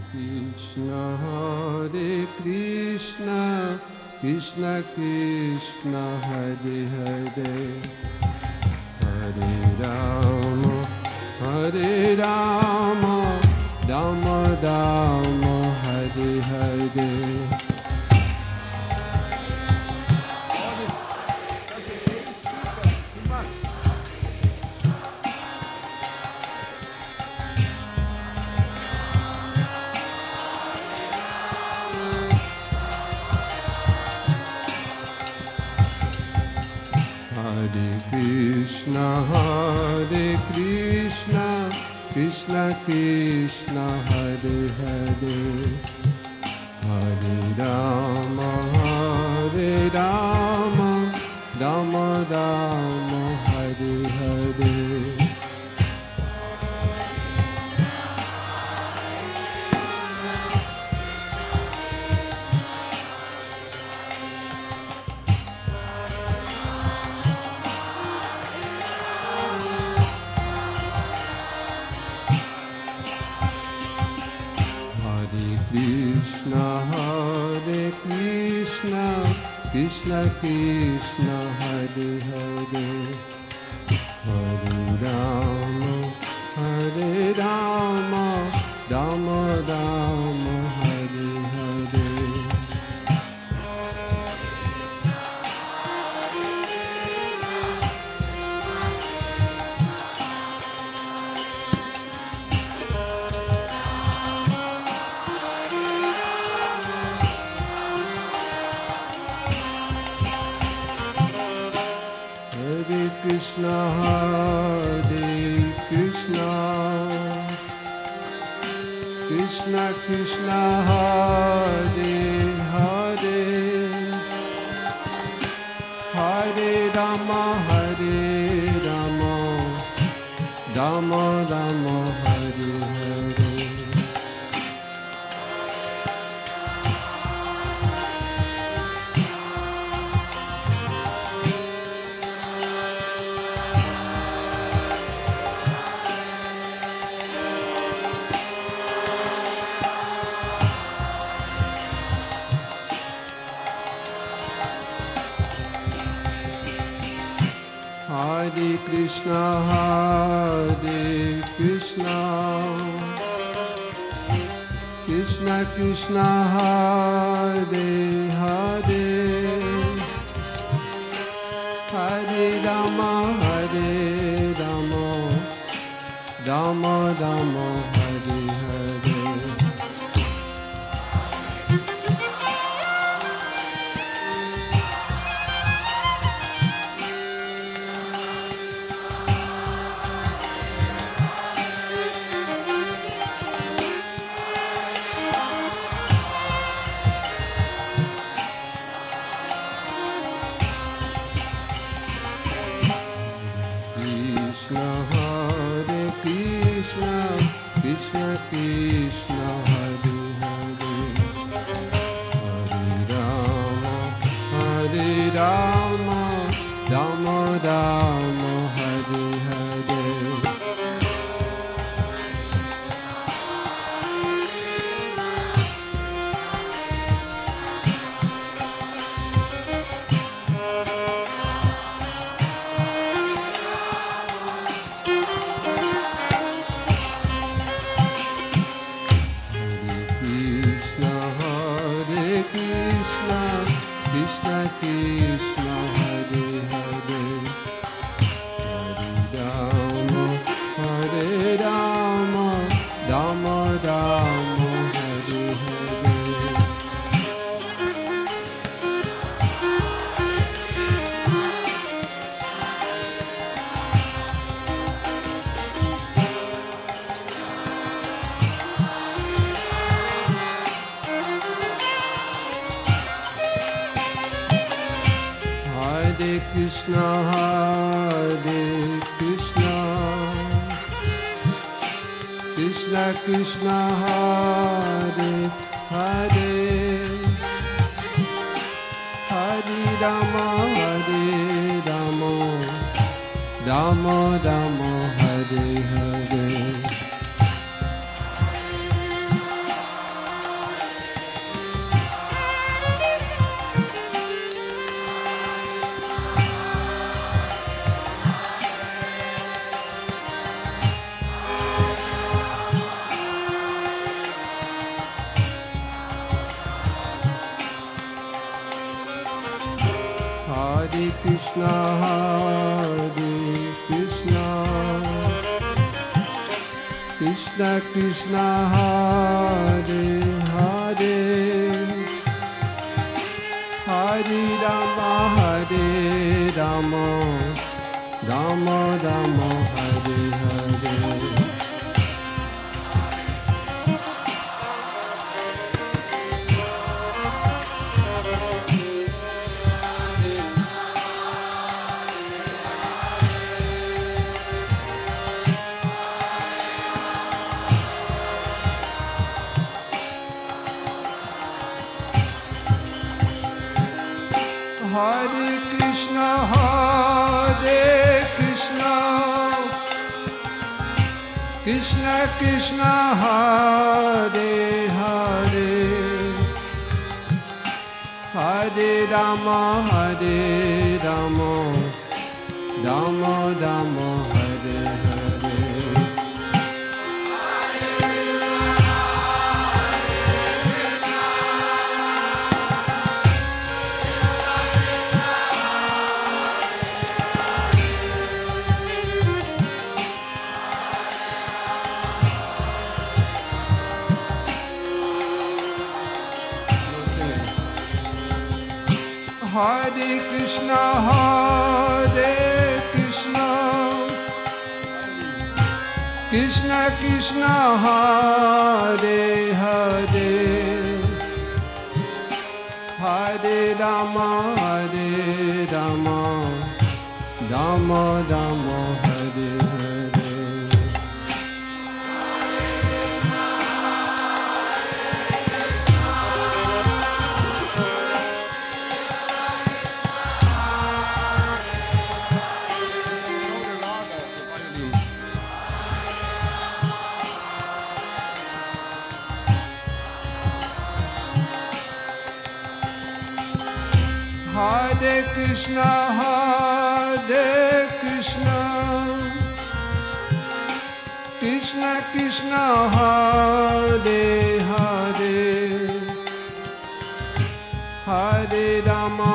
Krishna Hare Krishna, Krishna Krishna Hare Hare, Hare Rama, Hare Rama, Rama Rama, Hare Hare. Hare Krishna, Krishna Krishna, Hare Hare, Hare Rama, Rama Rama, Hare Hare. Krishna, Krishna Krishna, Hare Hare, Hare Rama, Rama Rama, Hare Hare. Krishna, Hare Krishna, Krishna Krishna, Hare Hare, Hare Rama, Rama Rama, Hare Hare. Hare Krishna, Krishna Krishna, Hare Hare, Hare Rama, Rama Rama, Hare Hare. Krishna Krishna, Hare Hare, Hare Rama, Rama Rama, Hare Hare. Krishna Krishna, Hare Hare, Hare Rama, Rama Rama, Hare Hare. Hare Krishna, Krishna Krishna, Hare Hare, Hare Rama, Rama Rama, Hare Hare. Krishna Krishna Krishna Hare Hare Hare Rama Rama Rama Hare Hare Hare Krishna Krishna Krishna Hare Hare Hare Rama Rama Rama Hare Hare Hare Krishna Krishna Krishna Hare Hare Hare Rama Rama Rama Hare Hare Hare Krishna Krishna Krishna Hare Hare Hare Rama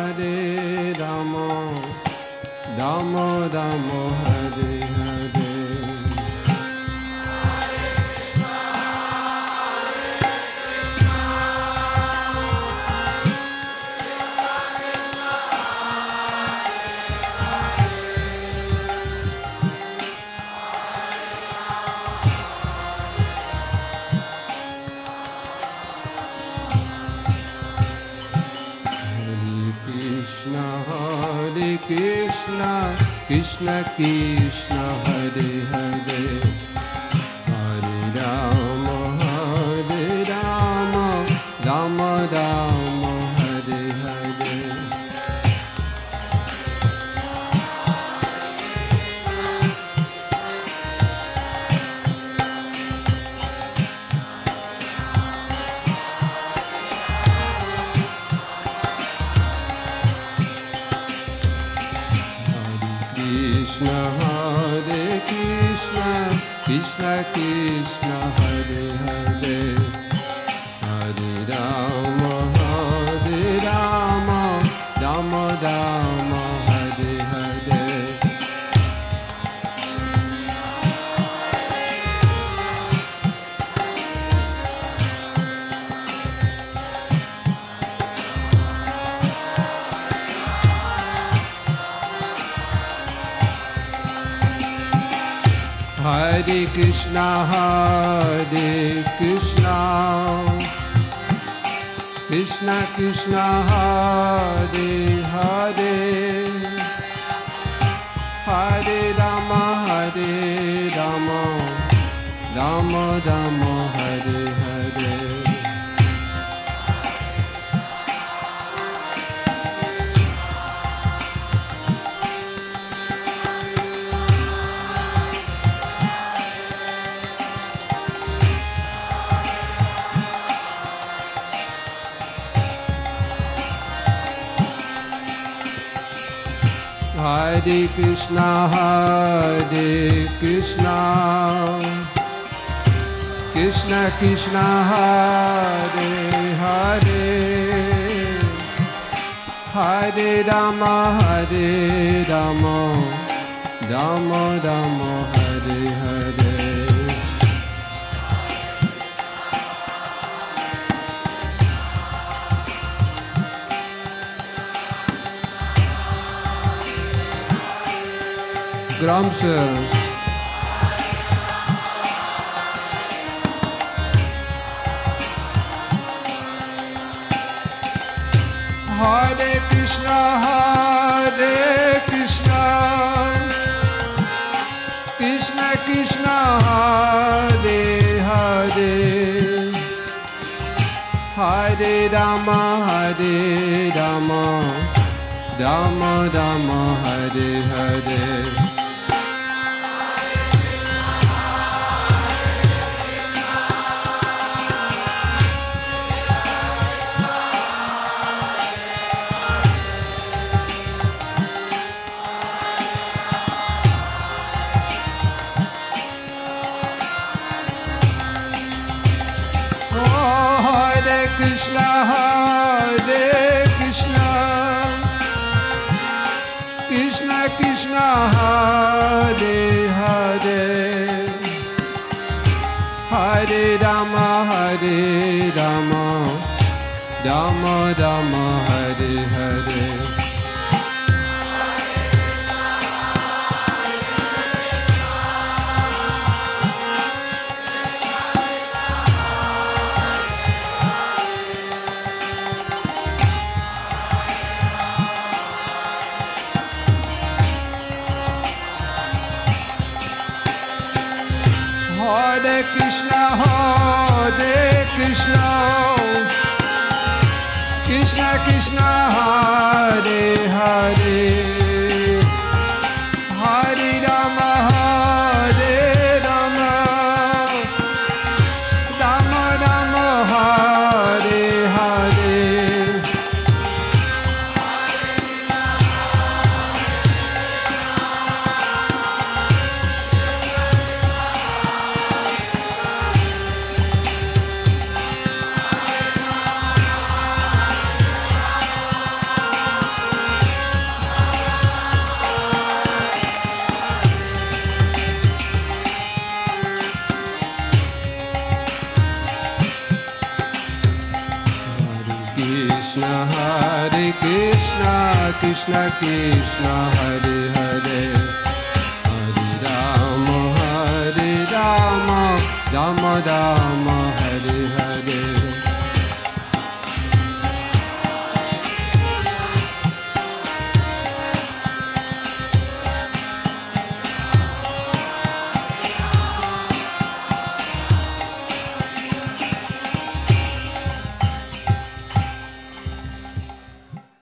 Rama Rama Hare Hare Krishna Krishna Hare Hare Hare Rama Rama Rama Hare Hare Krishna Krishna Hare Hare Hare Rama Rama Rama Hare Hare Hare Krishna Krishna Krishna Hare Hare Hare Rama Rama Rama Hare Hare Hare Krishna Krishna Krishna Hare Hare Hare Rama, Rama Rama, Hare Hare. Gramsci. Hare Krishna, Krishna Krishna, Hare Hare, Hare Rama, Rama Rama, Hare Hare. Krishna, Krishna Krishna, Hare Hare, Hare Rama, Rama Rama, Hare Hare. Hare Krishna, Krishna Krishna, Hare Hare, Hare Rama, Rama Rama, Hare Hare. Krishna Krishna, Hare